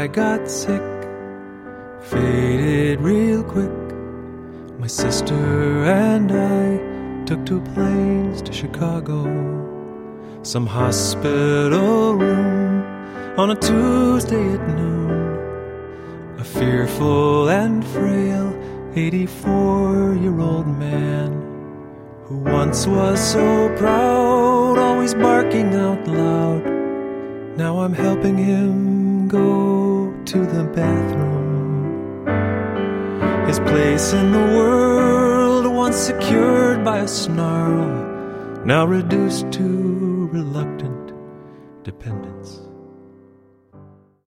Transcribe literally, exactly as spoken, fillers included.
I got sick, faded real quick. My sister and I took two planes to Chicago, some hospital room on a Tuesday at noon. A fearful and frail eighty-four-year-old man who once was so proud, always barking out loud. Now I'm helping him go to the bathroom. His place in the world, once secured by a snarl, now reduced to reluctant dependence.